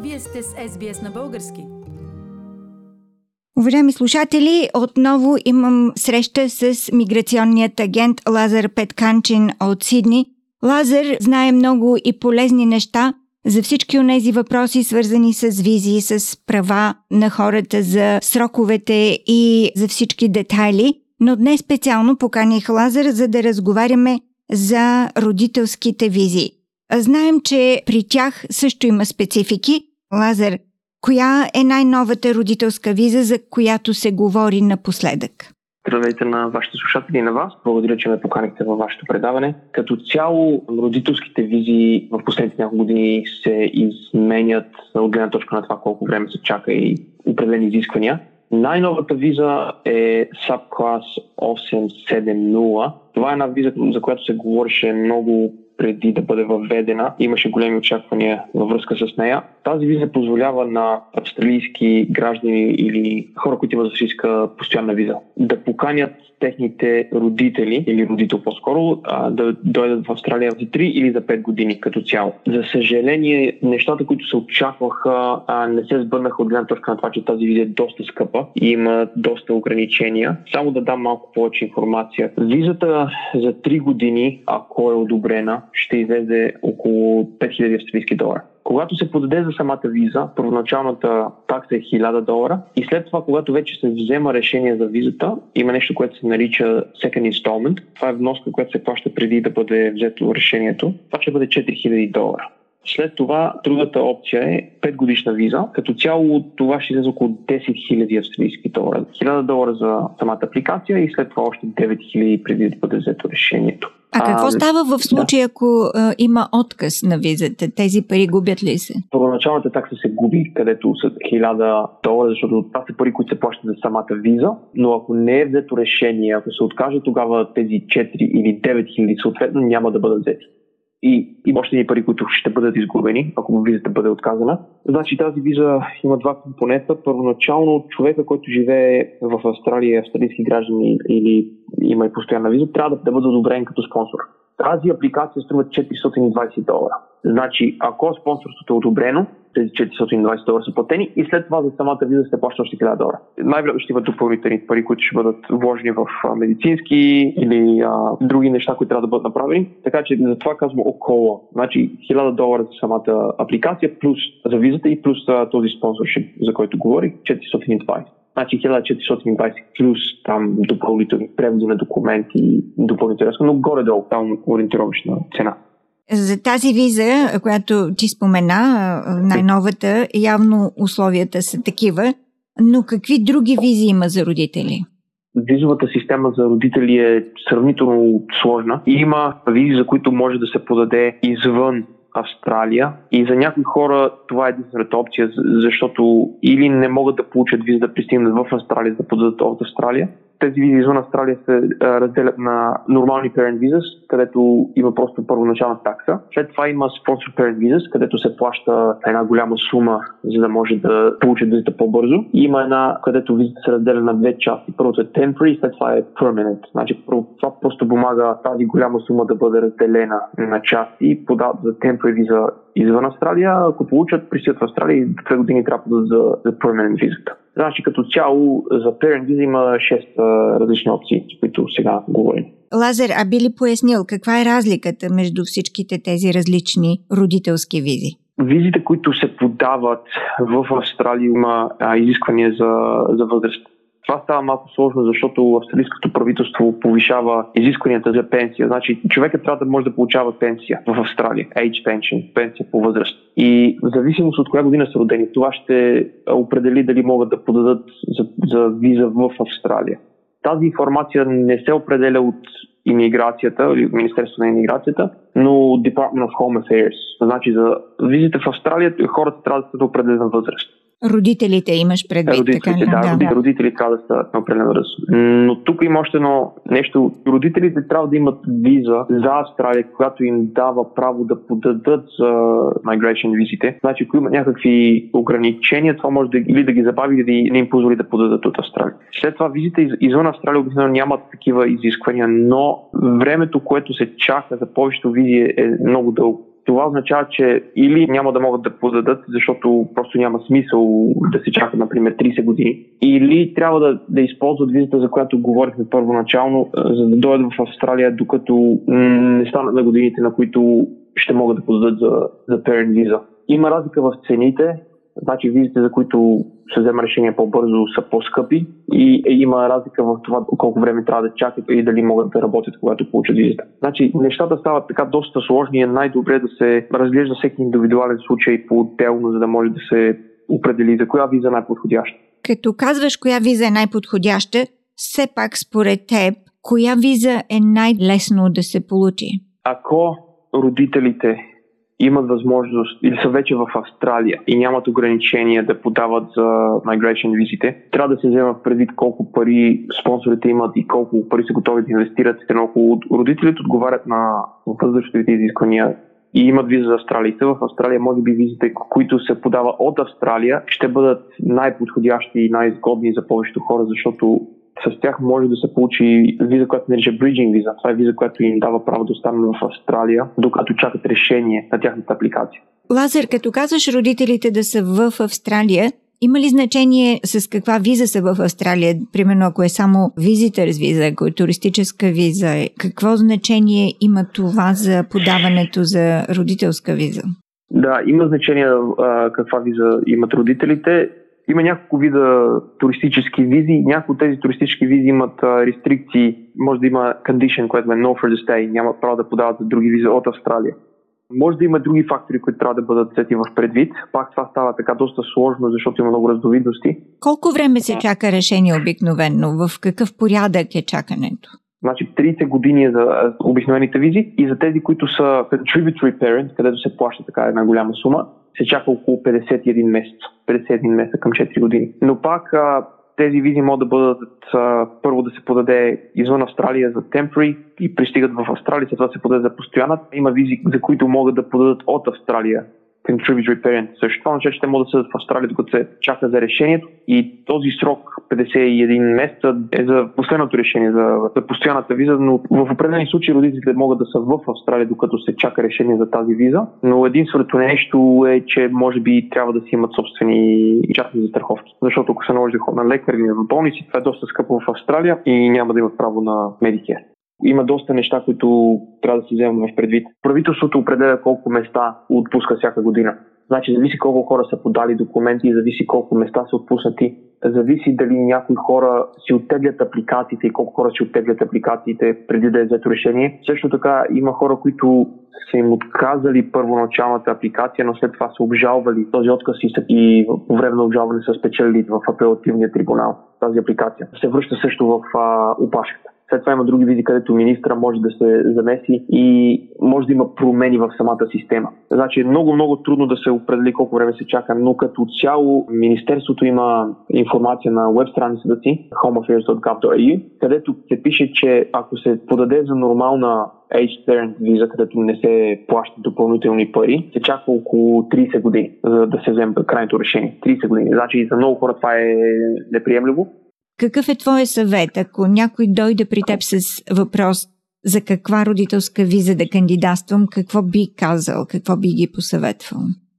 Вие сте с SBS на български. Уважаеми слушатели, отново имам среща с миграционният агент Лазар Петканчин от Сидни. Лазар знае много и полезни неща за всички онези въпроси, свързани с визи, с права на хората, за сроковете и за всички детайли. Но днес специално поканих Лазар, за да разговаряме за родителските визи. Знаем, че при тях също има специфики. Лазар, коя е най-новата родителска виза, за която се говори напоследък? Здравейте на вашите слушатели и на вас. Благодаря, че ме поканихте във вашето предаване. Като цяло, родителските визи в последните няколко години се изменят от гледна точка на това колко време се чака и определени изисквания. Най-новата виза е Subclass 870. Това е една виза, за която се говореше много преди да бъде въведена. Имаше големи очаквания във връзка с нея. Тази виза позволява на австралийски граждани или хора, които имат австралийска постоянна виза, да поканят техните родители или родител по-скоро да дойдат в Австралия за 3 или за 5 години като цяло. За съжаление, нещата, които се очакваха, не се сбъднаха от гледна точка на това, че тази виза е доста скъпа и има доста ограничения. Само да дам малко повече информация. Визата за 3 години, ако е одобрена, ще излезе около 5000 австралийски долара. Когато се подаде за самата виза, първоначалната такса е $1000 и след това, когато вече се взема решение за визата, има нещо, което се нарича Second Installment. Това е вноска, която се плаща преди да бъде взето решението. Това ще бъде $4000. След това другата опция е 5 годишна виза. Като цяло това ще излезе около 10 000 австралийски долара. $1000 за самата апликация и след това още 9000 преди да бъде взето решението. А какво става в случай, ако има отказ на визата? Тези пари губят ли се? Първоначалната такса се губи, където са $1000, защото това са пари, които се плащат за самата виза, но ако не е взето решение, ако се откаже, тогава тези 4 или 9000 съответно няма да бъдат взети. И още ни пари, които ще бъдат изгубени, ако визата бъде отказана. Значи тази виза има два компонента. Първоначално човека, който живее в Австралия, австралийски граждани или има и постоянна виза, трябва да бъде одобрен като спонсор. Тази апликация струва $420. Значи, ако спонсорството е одобрено, тези $420 са платени и след това за самата виза се плаща още $1000. Най-вероятно ще има допълнителни пари, които ще бъдат вложени в медицински или други неща, които трябва да бъдат направени. Така че за това казвам около. Значи $1000 за самата апликация, плюс за визата и плюс този спонсоршип, за който говорих, 420. Значи 1420 плюс там допълнителни преводи на документи и допълнителни разходи, но горе-долу там ориентировъчна цена. За тази виза, която ти спомена, най-новата, явно условията са такива, но какви други визи има за родители? Визовата система за родители е сравнително сложна. Има визи, за които може да се подаде извън Австралия и за някои хора това е единствената опция, защото или не могат да получат виза да пристигнат в Австралия, да подадат от Австралия. Тези визи извън Австралия се разделят на нормални parent visas, където има просто първоначална такса. След това има sponsor parent visas, където се плаща една голяма сума, за да може да получат визата по-бързо. И има една, където визата се разделя на две части. Първото е temporary, след това е permanent. Значи това просто помага тази голяма сума да бъде разделена на части и подават за temporary виза извън Австралия. Ако получат, пристигат в Австралия и 2 години трябва да за permanent визата. Значи като цяло за parent виза има 6 различни опции, за които сега говорим. Лазар, а би ли пояснил каква е разликата между всичките тези различни родителски визи? Визите, които се подават в Австралия, има изисквания за възраст. Това става малко сложно, защото австралийското правителство повишава изискванията за пенсия. Значи човекът трябва да може да получава пенсия в Австралия, age pension, пенсия по възраст. И в зависимост от коя година са родени, това ще определи дали могат да подадат за виза в Австралия. Тази информация не се определя от имиграцията или Министерството на имиграцията, но Department of Home Affairs. Значи за визите в Австралия хората трябва да са на определена възраст. Родителите имаш предвид, родителите, така? Да, родители трябва да са на определена възраст. Но тук има още едно нещо. Родителите трябва да имат виза за Австралия, която им дава право да подадат за migration визите. Значи, ако има някакви ограничения, това може или да ги забави, или да не им позволи да подадат от Австралия. След това визите извън Австралия обикновено нямат такива изисквания, но времето, което се чака за повечето визи е много дълго. Това означава, че или няма да могат да подадат, защото просто няма смисъл да се чака, например, 30 години, или трябва да използват визата, за която говорихме първоначално, за да дойдат в Австралия, докато не станат на годините, на които ще могат да подадат за Parent Visa. Има разлика в цените, значи визите, за които се взема решение по-бързо, са по-скъпи и има разлика в това колко време трябва да чакат и дали могат да работят, когато получат визата. Значи нещата стават така доста сложни и е най-добре да се разглежда всеки индивидуален случай по-отделно, за да може да се определи за коя виза е най-подходяща. Като казваш коя виза е най-подходяща, все пак според теб, коя виза е най-лесно да се получи? Ако родителите имат възможност или са вече в Австралия и нямат ограничения да подават за migration визите, трябва да се взема предвид колко пари спонсорите имат и колко пари са готови да инвестират. Ако родителите отговарят на възрастовите изисквания и имат виза за Австралия, в Австралия може би визите, които се подава от Австралия, ще бъдат най-подходящи и най-изгодни за повечето хора, защото с тях може да се получи виза, която се нарича Bridging виза. Това е виза, която им дава право да останат в Австралия, докато чакат решение на тяхната апликация. Лазар, като казваш родителите да са в Австралия, има ли значение с каква виза са в Австралия? Примерно, ако е само визитърс виза, ако е туристическа виза, какво значение има това за подаването за родителска виза? Да, има значение каква виза имат родителите. Има няколко вида туристически визи. Някои от тези туристически визи имат рестрикции. Може да има condition, което е no further stay. Нямат право да подават за други визи от Австралия. Може да има други фактори, които трябва да бъдат взети в предвид. Пак това става така доста сложно, защото има много разновидности. Колко време се чака решение обикновено? В какъв порядък е чакането? Значи 30 години за обикновените визи и за тези, които са contributory parent, където се плаща така една голяма сума, се чака около 51 месеца. 51 месеца към 4 години. Но пак тези визи могат да бъдат първо да се подаде извън Австралия за temporary и пристигат в Австралия, след това се подаде за постоянна. Има визи, за които могат да подадат от Австралия contributory parent. Също това означава, че те могат да седат в Австралия, докато се чака за решението и този срок 51 месеца е за последното решение, за постоянната виза, но в определени случаи родителите могат да са в Австралия, докато се чака решение за тази виза, но единственото нещо е, че може би трябва да си имат собствени частни застраховки, защото ако се наложи да ходят на лекар или на болници, това е доста скъпо в Австралия и няма да имат право на Medicare. Има доста неща, които трябва да си вземем в предвид. Правителството определя колко места отпуска всяка година. Значи зависи колко хора са подали документи, зависи колко места са отпуснати, зависи дали някои хора си оттеглят апликациите и колко хора си оттеглят апликациите преди да е взето решение. Също така има хора, които са им отказали първоначалната апликация, но след това са обжалвали този отказ и по време на обжалване са спечелили в апелативния трибунал тази апликация. Се връща също в опашката. След това има други визи, където министра може да се замеси и може да има промени в самата система. Значи е много трудно да се определи колко време се чака, но като цяло Министерството има информация на веб страницата си homeaffairs.gov.au, където се пише, че ако се подаде за нормална Age Parent виза, където не се плащат допълнителни пари, се чака около 30 години, за да се вземе крайното решение. 30 години. Значи за много хора това е неприемливо. Какъв е твой съвет, ако някой дойде при теб с въпрос за каква родителска виза да кандидатствам, какво би казал, какво би ги посъветвал?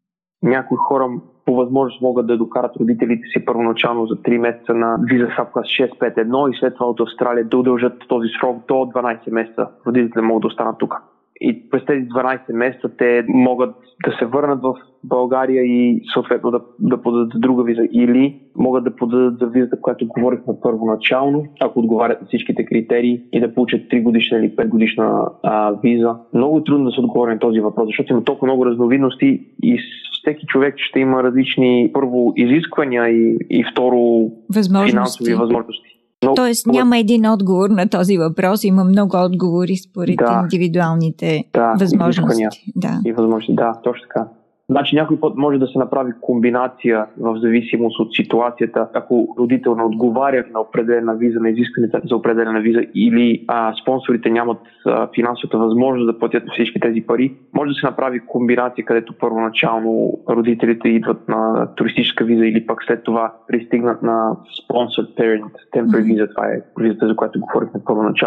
Някои хора по възможност могат да докарат родителите си първоначално за 3 месеца на виза Subclass 651 и след това от Австралия да удължат този срок до 12 месеца. Родителите могат да останат тук. И през тези 12 месеца те могат да се върнат в България и съответно да подадат друга виза или могат да подадат за визата, която говорихме първоначално, ако отговарят на всичките критерии и да получат 3 годишна или 5 годишна виза. Много е трудно да се отговори на този въпрос, защото има толкова много разновидности и всеки човек ще има различни първо изисквания и второ финансови възможности. Тоест няма един отговор на този въпрос, има много отговори според индивидуалните възможности. И възможности, точно така. Значи някой път може да се направи комбинация в зависимост от ситуацията, ако родител не отговаря на определена виза, на изискването за определена виза или спонсорите нямат финансовата възможност да платят всички тези пари, може да се направи комбинация, където първоначално родителите идват на туристическа виза или пък след това пристигнат на sponsored parent temporary виза, това е визата, за която говорихме първоначално.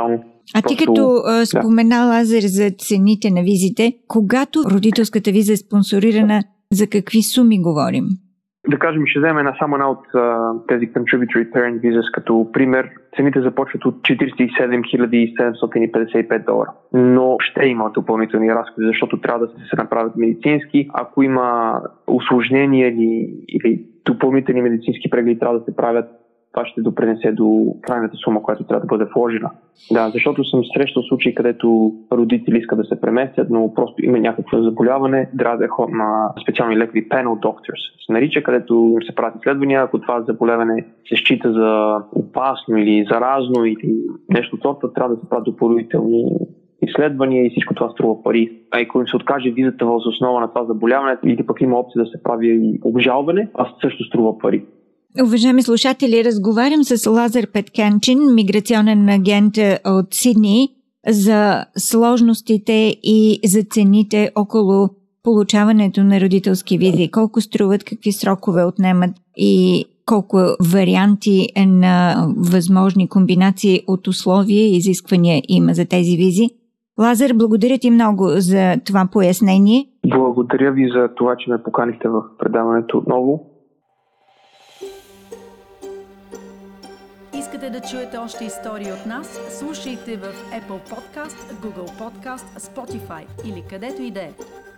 А ти като спомена, Лазар, за цените на визите, когато родителската виза е спонсорирана, за какви суми говорим? Да кажем, ще вземем само една от тези Contributory Parent Visas като пример. Цените започват от $47 755, но ще има допълнителни разходи, защото трябва да се направят медицински. Ако има усложнения или допълнителни медицински прегледи трябва да се правят, това ще допринесе до крайната сума, която трябва да бъде вложена. Да, защото съм срещал случаи, където родители искат да се преместят, но просто има някакво заболяване, трябва да е ход на специални лекари, panel doctors се нарича, където им се правят изследвания, ако това заболяване се счита за опасно или заразно или нещо от сорта, трябва да се правят допълнителни изследвания и всичко това струва пари. А ако им се откаже визата въз основа на това заболяване или пък има опция да се прави и обжалване, а също струва пари. Уважаеми слушатели, разговарям с Лазар Петканчин, миграционен агент от Сидни, за сложностите и за цените около получаването на родителски визи. Колко струват, какви срокове отнемат и колко варианти на възможни комбинации от условия и изисквания има за тези визи. Лазар, благодаря ти много за това пояснение. Благодаря ви за това, че ме поканихте в предаването отново. Искате да чуете още истории от нас? Слушайте в Apple Podcast, Google Podcast, Spotify или където и да е.